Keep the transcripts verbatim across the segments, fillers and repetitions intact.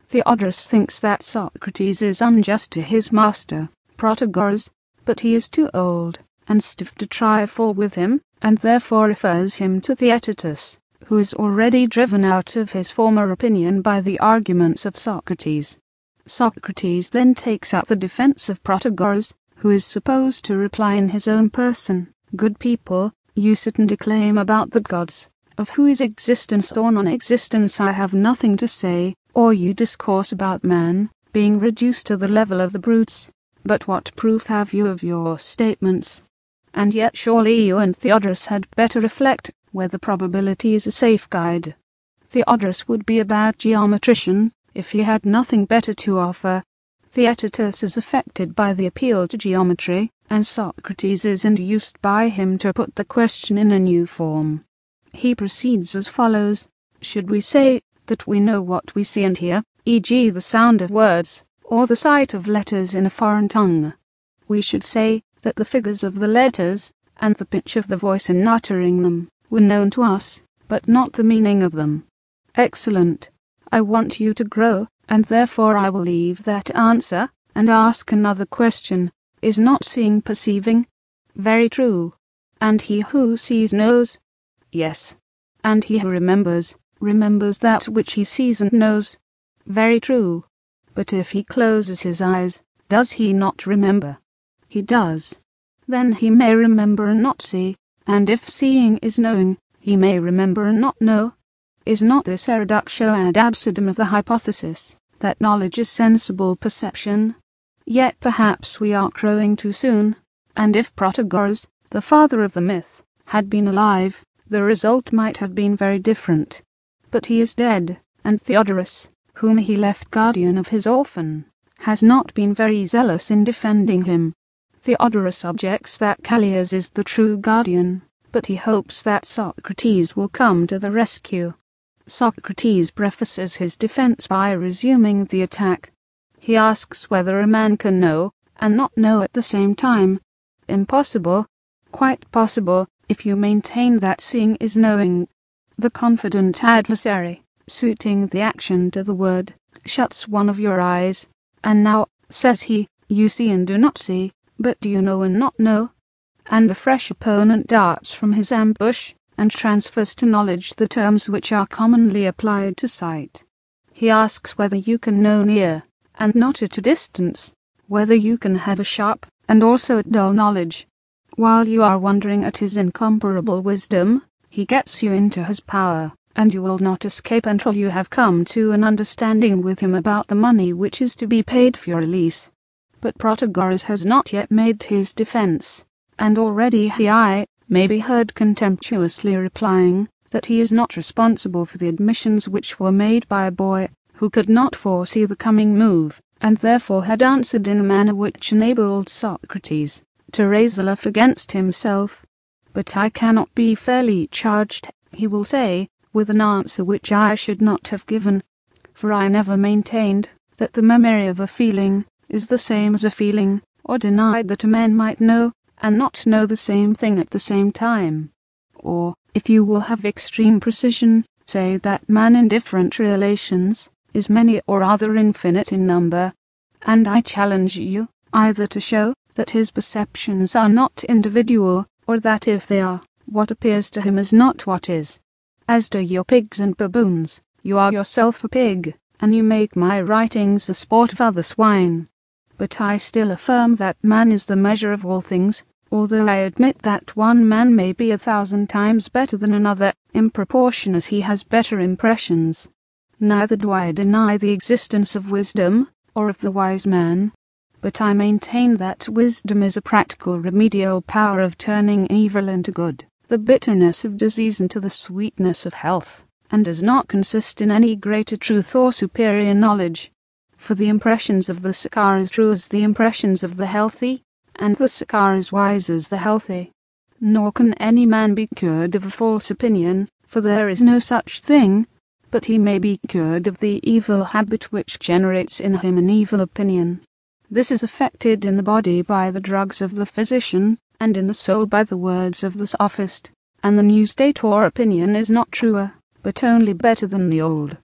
Theodorus thinks that Socrates is unjust to his master, Protagoras, but he is too old and stiff to trifle with him, and therefore refers him to Theaetetus, who is already driven out of his former opinion by the arguments of Socrates. Socrates then takes up the defence of Protagoras, who is supposed to reply in his own person, "Good people, you sit and declaim about the gods, of whose existence or non-existence I have nothing to say, or you discourse about man, being reduced to the level of the brutes. But what proof have you of your statements? And yet surely you and Theodorus had better reflect whether probability is a safe guide. Theodorus would be a bad geometrician if he had nothing better to offer. Theaetetus is affected by the appeal to geometry, and Socrates is induced by him to put the question in a new form. He proceeds as follows: should we say that we know what we see and hear, for example the sound of words, or the sight of letters in a foreign tongue? We should say that the figures of the letters, and the pitch of the voice in uttering them, were known to us, but not the meaning of them. Excellent. I want you to grow, and therefore I will leave that answer, and ask another question. Is not seeing perceiving? Very true. And he who sees knows? Yes. And he who remembers, remembers that which he sees and knows? Very true. But if he closes his eyes, does he not remember? He does. Then he may remember and not see, and if seeing is knowing, he may remember and not know. Is not this a reductio ad absurdum of the hypothesis, that knowledge is sensible perception? Yet perhaps we are crowing too soon, and if Protagoras, the father of the myth, had been alive, the result might have been very different. But he is dead, and Theodorus, whom he left guardian of his orphan, has not been very zealous in defending him. Theodorus objects that Callias is the true guardian, but he hopes that Socrates will come to the rescue. Socrates prefaces his defense by resuming the attack. He asks whether a man can know and not know at the same time. Impossible. Quite possible, if you maintain that seeing is knowing. The confident adversary, suiting the action to the word, shuts one of your eyes, and now, says he, you see and do not see, but do you know and not know? And a fresh opponent darts from his ambush, and transfers to knowledge the terms which are commonly applied to sight. He asks whether you can know near, and not at a distance, whether you can have a sharp, and also a dull knowledge. While you are wondering at his incomparable wisdom, he gets you into his power, and you will not escape until you have come to an understanding with him about the money which is to be paid for your release. But Protagoras has not yet made his defence, and already he I may be heard contemptuously replying that he is not responsible for the admissions which were made by a boy who could not foresee the coming move, and therefore had answered in a manner which enabled Socrates to raise the laugh against himself. But I cannot be fairly charged, he will say, with an answer which I should not have given, for I never maintained that the memory of a feeling is the same as a feeling, or denied that a man might know and not know the same thing at the same time. Or, if you will have extreme precision, say that man in different relations is many or rather infinite in number, and I challenge you either to show that his perceptions are not individual, or that if they are, what appears to him is not what is. As to your pigs and baboons, you are yourself a pig, and you make my writings the sport of other swine. But I still affirm that man is the measure of all things, although I admit that one man may be a thousand times better than another, in proportion as he has better impressions. Neither do I deny the existence of wisdom, or of the wise man, but I maintain that wisdom is a practical remedial power of turning evil into good, the bitterness of disease into the sweetness of health, and does not consist in any greater truth or superior knowledge. For the impressions of the sick are as true as the impressions of the healthy, and the sick are as wise as the healthy. Nor can any man be cured of a false opinion, for there is no such thing, but he may be cured of the evil habit which generates in him an evil opinion. This is effected in the body by the drugs of the physician, and in the soul by the words of the sophist, and the new state or opinion is not truer, but only better than the old.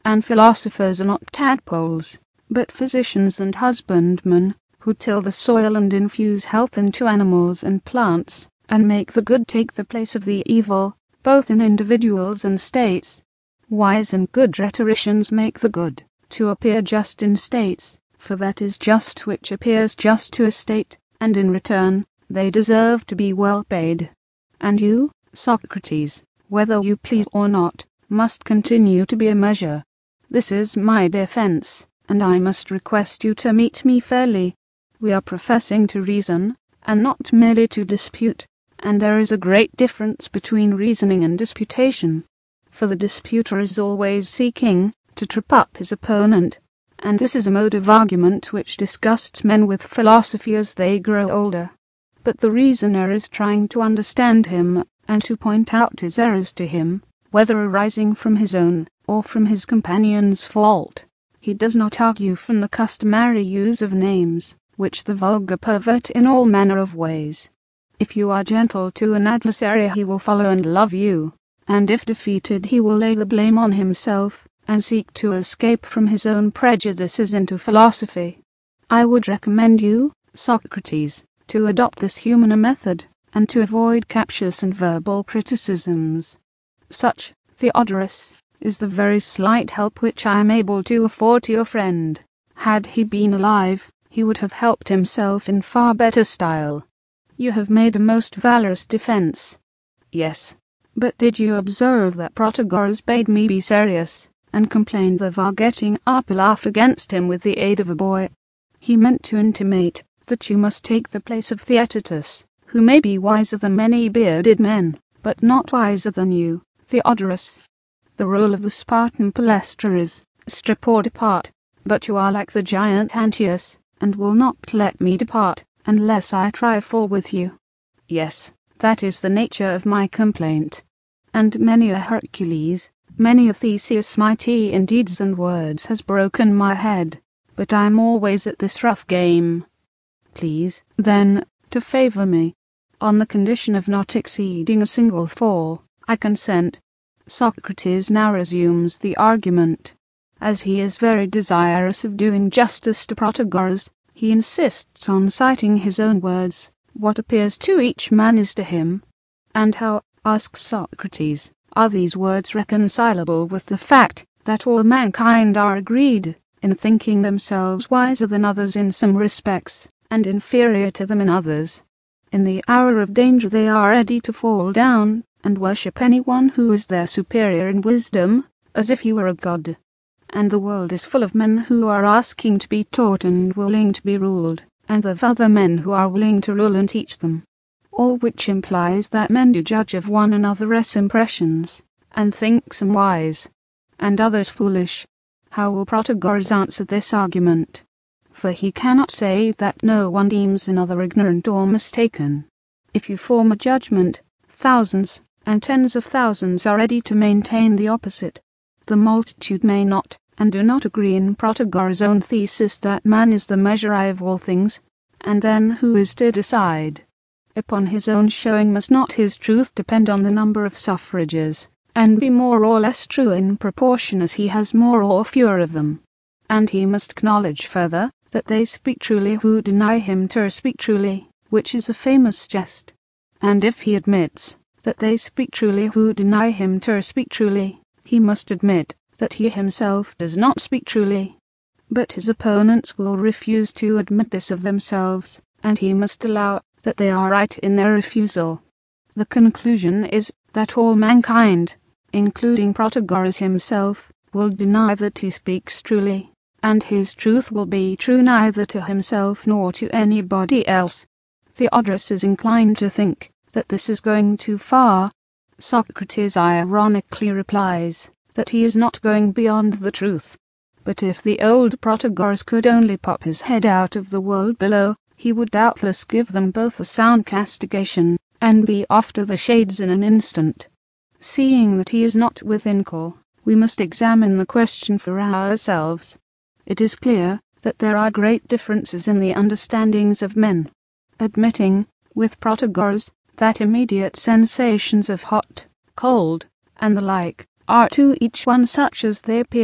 And philosophers are not tadpoles, but physicians and husbandmen, who till the soil and infuse health into animals and plants, and make the good take the place of the evil, both in individuals and states. Wise and good rhetoricians make the good to appear just in states, for that is just which appears just to a state, and in return they deserve to be well paid. And you, Socrates, whether you please or not, must continue to be a measure. This is my defense, and I must request you to meet me fairly. We are professing to reason, and not merely to dispute, and there is a great difference between reasoning and disputation. For the disputer is always seeking to trip up his opponent, and this is a mode of argument which disgusts men with philosophy as they grow older. But the reasoner is trying to understand him, and to point out his errors to him, whether arising from his own, or from his companion's fault. He does not argue from the customary use of names, which the vulgar pervert in all manner of ways. If you are gentle to an adversary he will follow and love you, and if defeated he will lay the blame on himself, and seek to escape from his own prejudices into philosophy. I would recommend you, Socrates, to adopt this humaner method, and to avoid captious and verbal criticisms. Such, Theodorus, is the very slight help which I am able to afford to your friend. Had he been alive, he would have helped himself in far better style. You have made a most valorous defence. Yes, but did you observe that Protagoras bade me be serious, and complained of our getting up a laugh against him with the aid of a boy? He meant to intimate that you must take the place of Theaetetus, who may be wiser than many bearded men, but not wiser than you, Theodorus. The role of the Spartan Palestra is, strip or depart, but you are like the giant Antaeus, and will not let me depart, unless I trifle with you. Yes, that is the nature of my complaint. And many a Hercules, many a Theseus mighty in deeds and words has broken my head, but I am always at this rough game. Please, then, to favour me. On the condition of not exceeding a single fall, I consent. Socrates now resumes the argument. As he is very desirous of doing justice to Protagoras, he insists on citing his own words. What appears to each man is to him. And how, asks Socrates, are these words reconcilable with the fact that all mankind are agreed in thinking themselves wiser than others in some respects, and inferior to them in others? In the hour of danger they are ready to fall down and worship anyone who is their superior in wisdom, as if he were a god. And the world is full of men who are asking to be taught and willing to be ruled, and of other men who are willing to rule and teach them. All which implies that men do judge of one another's impressions, and think some wise, and others foolish. How will Protagoras answer this argument? For he cannot say that no one deems another ignorant or mistaken. If you form a judgment, thousands and tens of thousands are ready to maintain the opposite. The multitude may not, and do not agree in Protagoras' own thesis that man is the measure of all things, and then who is to decide? Upon his own showing must not his truth depend on the number of suffrages, and be more or less true in proportion as he has more or fewer of them? And he must acknowledge further that they speak truly who deny him to speak truly, which is a famous jest. And if he admits that they speak truly who deny him to speak truly, he must admit that he himself does not speak truly. But his opponents will refuse to admit this of themselves, and he must allow that they are right in their refusal. The conclusion is that all mankind, including Protagoras himself, will deny that he speaks truly, and his truth will be true neither to himself nor to anybody else. Theodorus is inclined to think that this is going too far. Socrates ironically replies that he is not going beyond the truth. But if the old Protagoras could only pop his head out of the world below, he would doubtless give them both a sound castigation, and be off to the shades in an instant. Seeing that he is not within call, we must examine the question for ourselves. It is clear that there are great differences in the understandings of men. Admitting, with Protagoras, that immediate sensations of hot, cold, and the like, are to each one such as they appear,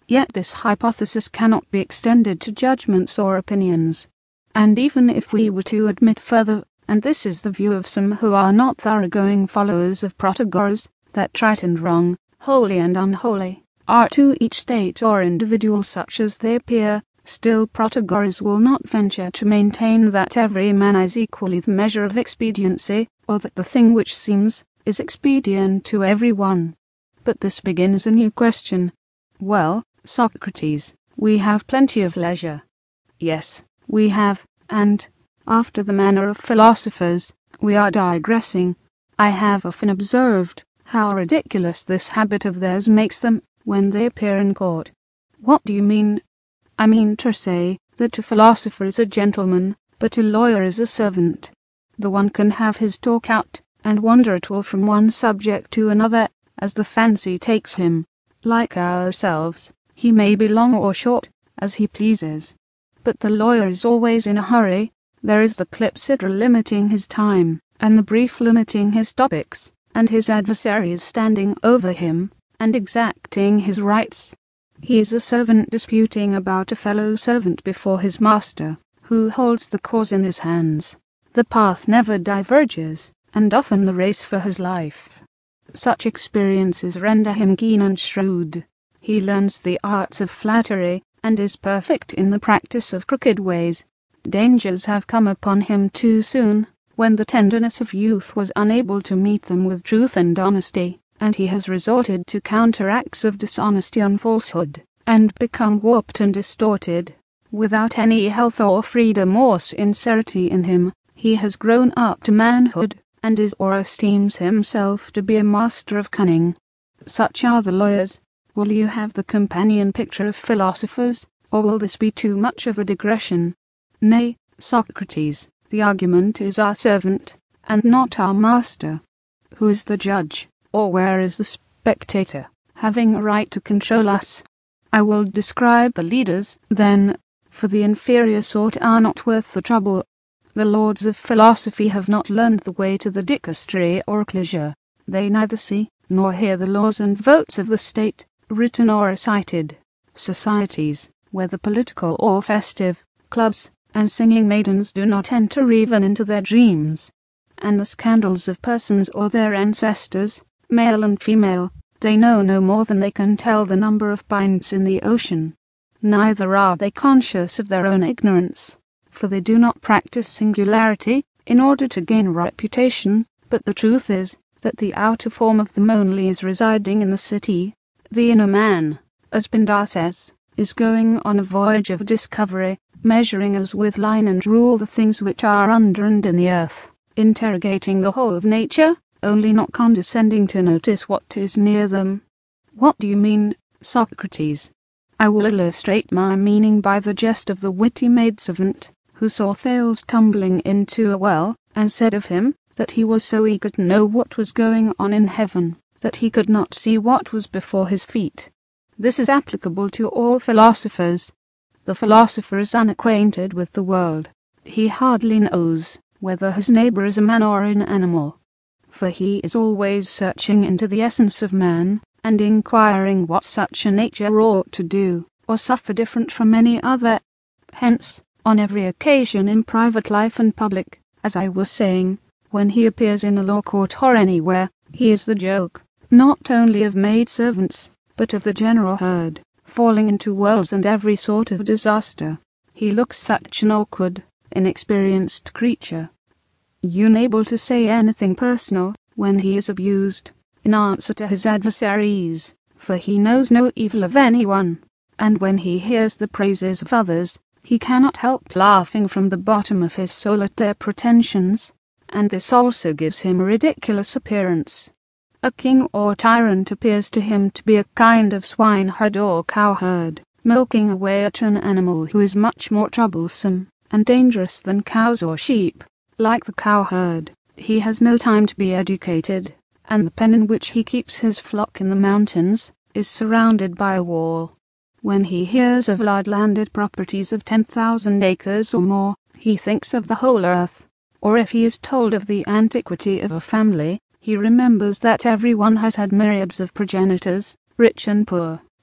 Yet this hypothesis cannot be extended to judgments or opinions. And even if we were to admit further, and this is the view of some who are not thoroughgoing followers of Protagoras, that right and wrong, holy and unholy, are to each state or individual such as they appear, still Protagoras will not venture to maintain that every man is equally the measure of expediency, or that the thing which seems, is expedient to every one. But this begins a new question. Well, Socrates, we have plenty of leisure. Yes, we have, and, after the manner of philosophers, we are digressing. I have often observed how ridiculous this habit of theirs makes them when they appear in court. What do you mean? I mean to say that a philosopher is a gentleman, but a lawyer is a servant. The one can have his talk out, and wander at will from one subject to another, as the fancy takes him. Like ourselves, he may be long or short, as he pleases. But the lawyer is always in a hurry. There is the clepsydra limiting his time, and the brief limiting his topics, and his adversary is standing over him, and exacting his rights. He is a servant disputing about a fellow servant before his master, who holds the cause in his hands. The path never diverges, and often the race for his life. Such experiences render him keen and shrewd. He learns the arts of flattery, and is perfect in the practice of crooked ways. Dangers have come upon him too soon, when the tenderness of youth was unable to meet them with truth and honesty, and he has resorted to counteracts of dishonesty and falsehood, and become warped and distorted. Without any health or freedom or sincerity in him, he has grown up to manhood, and is or esteems himself to be a master of cunning. Such are the lawyers. Will you have the companion picture of philosophers, or will this be too much of a digression? Nay, Socrates, the argument is our servant, and not our master. Who is the judge, or where is the spectator, having a right to control us? I will describe the leaders, then, for the inferior sort are not worth the trouble. The lords of philosophy have not learned the way to the dicastery or ecclesia. They neither see, nor hear the laws and votes of the state, written or recited. Societies, whether political or festive, clubs, and singing maidens do not enter even into their dreams. And the scandals of persons or their ancestors, male and female, they know no more than they can tell the number of pints in the ocean. Neither are they conscious of their own ignorance, for they do not practice singularity in order to gain reputation, but the truth is that the outer form of them only is residing in the city. The inner man, as Pindar says, is going on a voyage of discovery, measuring as with line and rule the things which are under and in the earth, interrogating the whole of nature, only not condescending to notice what is near them. What do you mean, Socrates? I will illustrate my meaning by the jest of the witty maidservant, who saw Thales tumbling into a well, and said of him, that he was so eager to know what was going on in heaven, that he could not see what was before his feet. This is applicable to all philosophers. The philosopher is unacquainted with the world. He hardly knows whether his neighbour is a man or an animal, for he is always searching into the essence of man, and inquiring what such a nature ought to do, or suffer different from any other. Hence, on every occasion in private life and public, as I was saying, when he appears in a law court or anywhere, he is the joke, not only of maidservants, but of the general herd, falling into whirls and every sort of disaster. He looks such an awkward, inexperienced creature, unable to say anything personal when he is abused, in answer to his adversaries, for he knows no evil of anyone, and when he hears the praises of others, he cannot help laughing from the bottom of his soul at their pretensions, and this also gives him a ridiculous appearance. A king or tyrant appears to him to be a kind of swineherd or cowherd, milking away at an animal who is much more troublesome and dangerous than cows or sheep. Like the cowherd, he has no time to be educated, and the pen in which he keeps his flock in the mountains is surrounded by a wall. When he hears of large landed properties of ten thousand acres or more, he thinks of the whole earth, or if he is told of the antiquity of a family, he remembers that every one has had myriads of progenitors, rich and poor,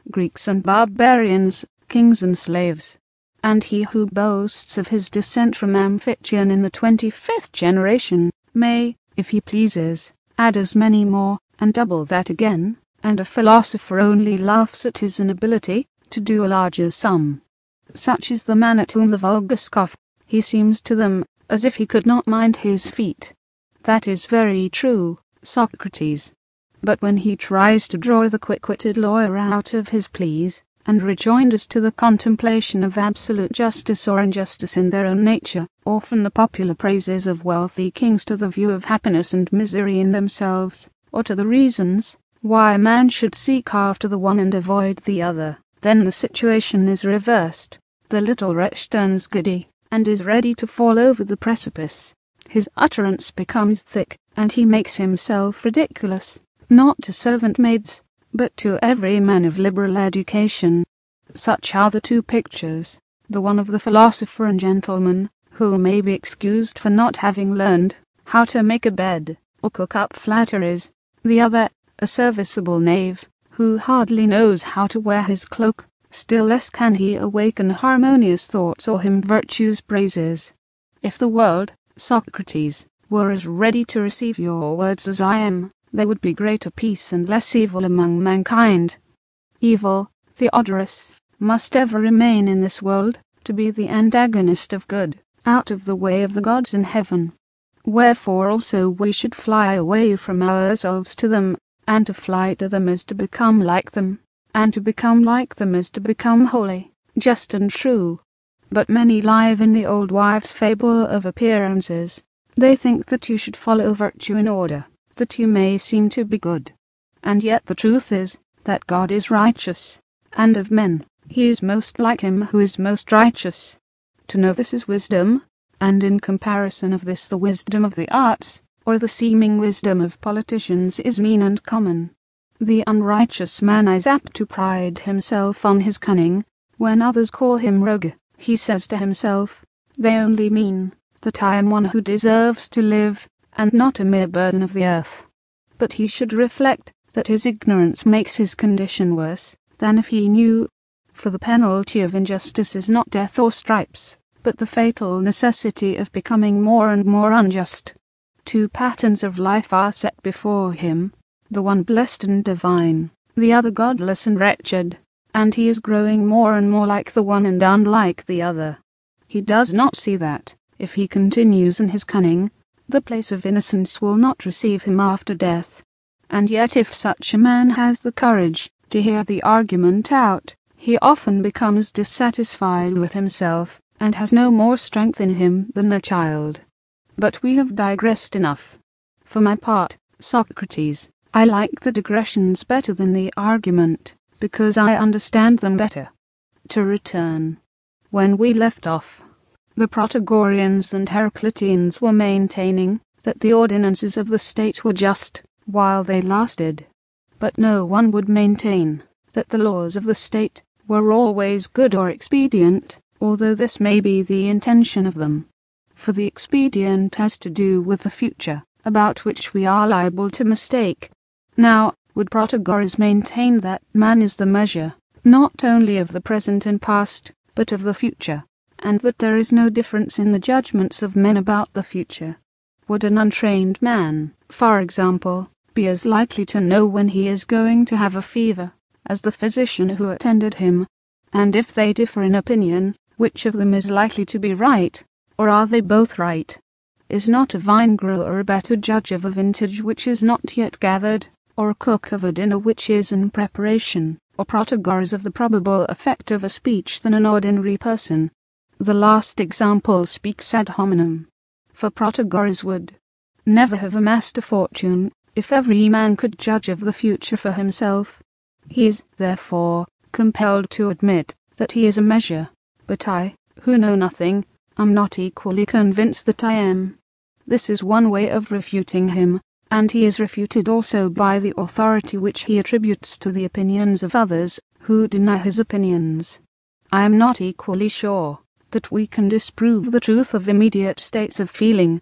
Greeks and barbarians, kings and slaves. And he who boasts of his descent from Amphitryon in the twenty-fifth generation, may, if he pleases, add as many more, and double that again, and a philosopher only laughs at his inability to do a larger sum. Such is the man at whom the vulgar scoff. He seems to them as if he could not mind his feet. That is very true, Socrates. But when he tries to draw the quick-witted lawyer out of his pleas, and rejoinders to the contemplation of absolute justice or injustice in their own nature, often the popular praises of wealthy kings to the view of happiness and misery in themselves, or to the reasons why man should seek after the one and avoid the other, then the situation is reversed. The little wretch turns giddy, and is ready to fall over the precipice. His utterance becomes thick, and he makes himself ridiculous, not to servant maids, but to every man of liberal education. Such are the two pictures, the one of the philosopher and gentleman, who may be excused for not having learned how to make a bed, or cook up flatteries; the other, a serviceable knave, who hardly knows how to wear his cloak, still less can he awaken harmonious thoughts or hymn virtue's praises. If the world, Socrates, were as ready to receive your words as I am, there would be greater peace and less evil among mankind. Evil, Theodorus, must ever remain in this world, to be the antagonist of good, out of the way of the gods in heaven. Wherefore also we should fly away from ourselves to them, and to fly to them is to become like them, and to become like them is to become holy, just and true. But many live in the old wives' fable of appearances. They think that you should follow virtue in order that you may seem to be good. And yet the truth is, that God is righteous, and of men, he is most like him who is most righteous. To know this is wisdom, and in comparison of this the wisdom of the arts, or the seeming wisdom of politicians is mean and common. The unrighteous man is apt to pride himself on his cunning. When others call him rogue, he says to himself, they only mean that I am one who deserves to live, and not a mere burden of the earth. But he should reflect that his ignorance makes his condition worse than if he knew, for the penalty of injustice is not death or stripes, but the fatal necessity of becoming more and more unjust. Two patterns of life are set before him, the one blessed and divine, the other godless and wretched, and he is growing more and more like the one and unlike the other. He does not see that, if he continues in his cunning, the place of innocence will not receive him after death. And yet if such a man has the courage to hear the argument out, he often becomes dissatisfied with himself, and has no more strength in him than a child. But we have digressed enough. For my part, Socrates, I like the digressions better than the argument, because I understand them better. To return. When we left off, the Protagoreans and Heracliteans were maintaining that the ordinances of the state were just while they lasted, but no one would maintain that the laws of the state were always good or expedient, although this may be the intention of them. For the expedient has to do with the future, about which we are liable to mistake. Now, would Protagoras maintain that man is the measure, not only of the present and past, but of the future, and that there is no difference in the judgments of men about the future? Would an untrained man, for example, be as likely to know when he is going to have a fever, as the physician who attended him? And if they differ in opinion, which of them is likely to be right, or are they both right? Is not a vine grower a better judge of a vintage which is not yet gathered, or a cook of a dinner which is in preparation, or Protagoras of the probable effect of a speech than an ordinary person? The last example speaks ad hominem. For Protagoras would never have amassed a fortune if every man could judge of the future for himself. He is, therefore, compelled to admit that he is a measure, but I, who know nothing, am not equally convinced that I am. This is one way of refuting him, and he is refuted also by the authority which he attributes to the opinions of others who deny his opinions. I am not equally sure that we can disprove the truth of immediate states of feeling,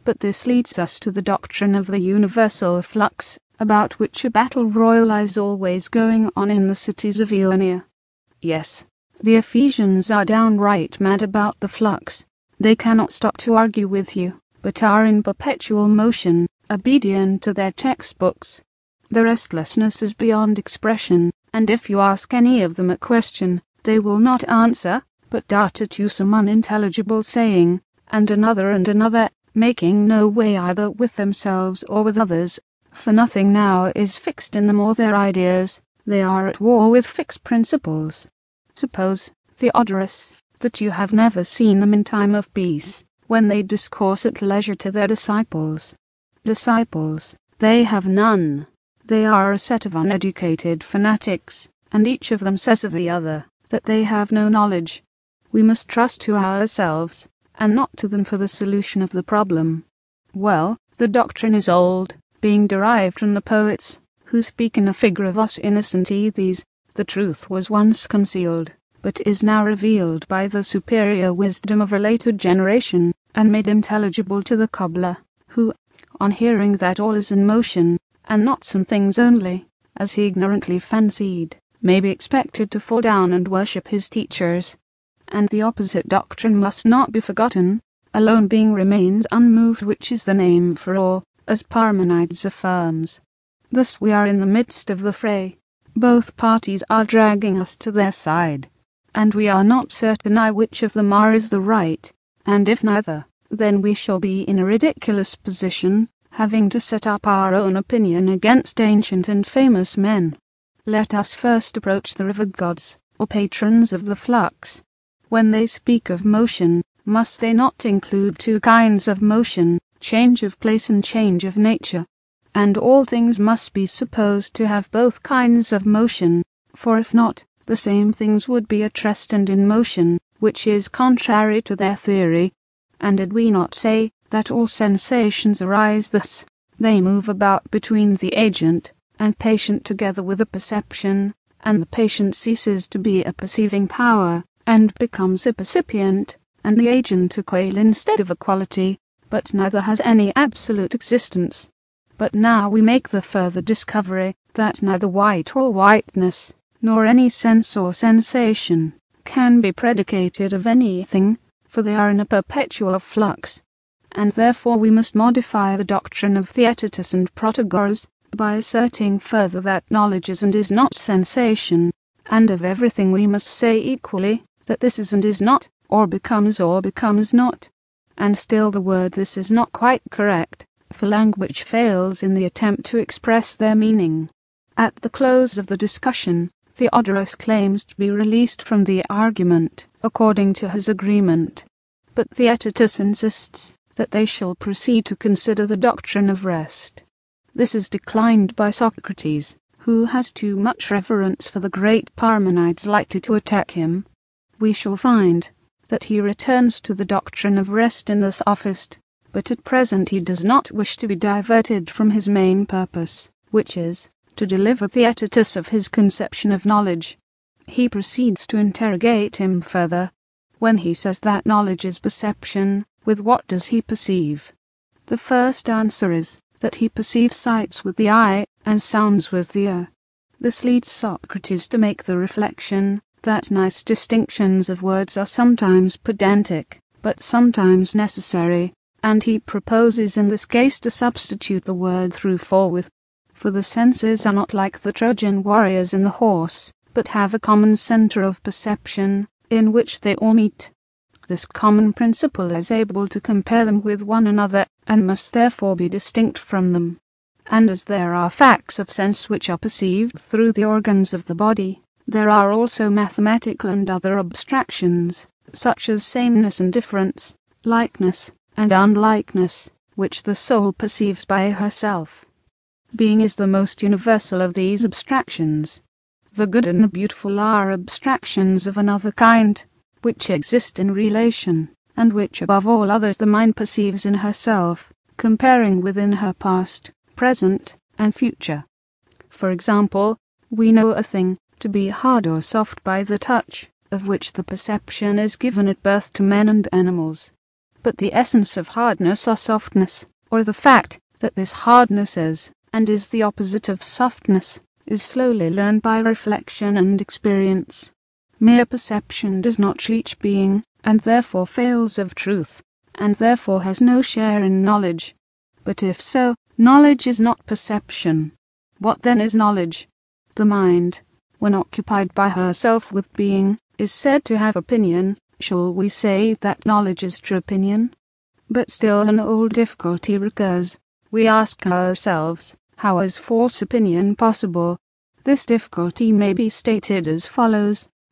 But this leads us to the doctrine of the universal flux, about which a battle royal is always going on in the cities of Ionia. Yes, the Ephesians are downright mad about the flux. They cannot stop to argue with you, but are in perpetual motion, obedient to their textbooks. The restlessness is beyond expression, and if you ask any of them a question, they will not answer, but dart at you some unintelligible saying, and another and another, making no way either with themselves or with others, for nothing now is fixed in them or their ideas. They are at war with fixed principles. Suppose, Theodorus, that you have never seen them in time of peace, when they discourse at leisure to their disciples. Disciples, they have none. They are a set of uneducated fanatics, and each of them says of the other, that they have no knowledge. We must trust to ourselves, and not to them for the solution of the problem. Well, the doctrine is old, being derived from the poets, who speak in a figure of us innocent Ethes. The truth was once concealed, but is now revealed by the superior wisdom of a later generation, and made intelligible to the cobbler, who, on hearing that all is in motion, and not some things only, as he ignorantly fancied, may be expected to fall down and worship his teachers. And the opposite doctrine must not be forgotten. Alone being remains unmoved, which is the name for all, as Parmenides affirms. Thus we are in the midst of the fray. Both parties are dragging us to their side, and we are not certain which of them are is the right, and if neither, then we shall be in a ridiculous position, having to set up our own opinion against ancient and famous men. Let us first approach the river gods, or patrons of the flux. When they speak of motion, must they not include two kinds of motion, change of place and change of nature? And all things must be supposed to have both kinds of motion, for if not, the same things would be at rest and in motion, which is contrary to their theory. And did we not say that all sensations arise thus? They move about between the agent and patient together with a perception, and the patient ceases to be a perceiving power, and becomes a percipient, and the agent a quale instead of a quality, but neither has any absolute existence. But now we make the further discovery that neither white or whiteness, nor any sense or sensation, can be predicated of anything, for they are in a perpetual flux. And therefore we must modify the doctrine of Theaetetus and Protagoras, by asserting further that knowledge is and is not sensation, and of everything we must say equally, that this is and is not, or becomes or becomes not. And still the word this is not quite correct, for language fails in the attempt to express their meaning. At the close of the discussion, Theodorus claims to be released from the argument, according to his agreement. But Theaetetus insists that they shall proceed to consider the doctrine of rest. This is declined by Socrates, who has too much reverence for the great Parmenides likely to attack him. We shall find that he returns to the doctrine of rest in the sophist, but at present he does not wish to be diverted from his main purpose, which is to deliver Theaetetus of his conception of knowledge. He proceeds to interrogate him further. When he says that knowledge is perception, with what does he perceive? The first answer is that he perceives sights with the eye and sounds with the ear. This leads Socrates to make the reflection that nice distinctions of words are sometimes pedantic, but sometimes necessary, and he proposes in this case to substitute the word through for with, for the senses are not like the Trojan warriors in the horse, but have a common centre of perception, in which they all meet. This common principle is able to compare them with one another, and must therefore be distinct from them. And as there are facts of sense which are perceived through the organs of the body, there are also mathematical and other abstractions, such as sameness and difference, likeness and unlikeness, which the soul perceives by herself. Being is the most universal of these abstractions. The good and the beautiful are abstractions of another kind, which exist in relation, and which above all others the mind perceives in herself, comparing within her past, present, and future. For example, we know a thing to be hard or soft by the touch, of which the perception is given at birth to men and animals. but the essence of hardness or softness, or the fact that this hardness is, and is the opposite of softness, is slowly learned by reflection and experience. Mere perception does not reach being, and therefore fails of truth, and therefore has no share in knowledge. But if so, knowledge is not perception. What then is knowledge? The mind, when occupied by herself with being, is said to have opinion. Shall we say that knowledge is true opinion? But still an old difficulty recurs. We ask ourselves, how is false opinion possible? This difficulty may be stated as follows.